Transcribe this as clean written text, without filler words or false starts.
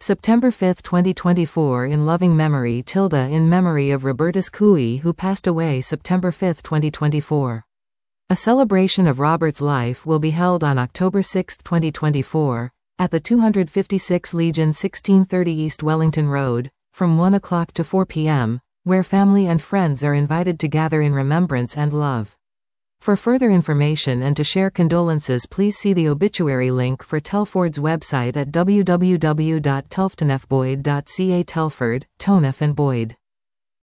September 5, 2024 in loving memory in memory of Robertus Cooey who passed away September 5, 2024. A celebration of Robert's life will be held on October 6, 2024, at the 256 Legion 1630 East Wellington Road, from 1 o'clock to 4 p.m., where family and friends are invited to gather in remembrance and love. For further information and to share condolences, please see the obituary link for Telford's website at www.telftonfboyd.ca. Telford, Tonef and Boyd.